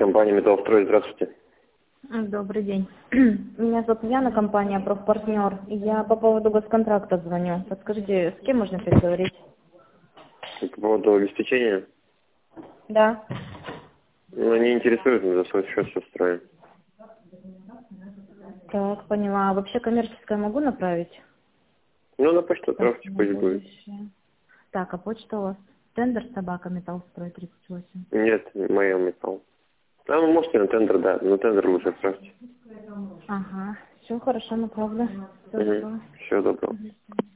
Компания «Металлстрой», здравствуйте. Добрый день. Меня зовут Яна, компания «Профпартнер». Я по поводу госконтракта звоню. Подскажите, с кем можно переговорить? По поводу обеспечения? Да. Ну, не интересует, мы за свой счет все строим. Так, поняла. А вообще коммерческое могу направить? Ну, на почту Так, отправьте, на пусть будет. будущее. Так, а почта у вас? Тендер собака Металлстрой 38. Нет, моя металл. А, ну, можете на тендер, да. На тендер лучше отправьте. Ага. Все хорошо, направлю. Всё, Угу. доброго. Всего доброго. Мгм.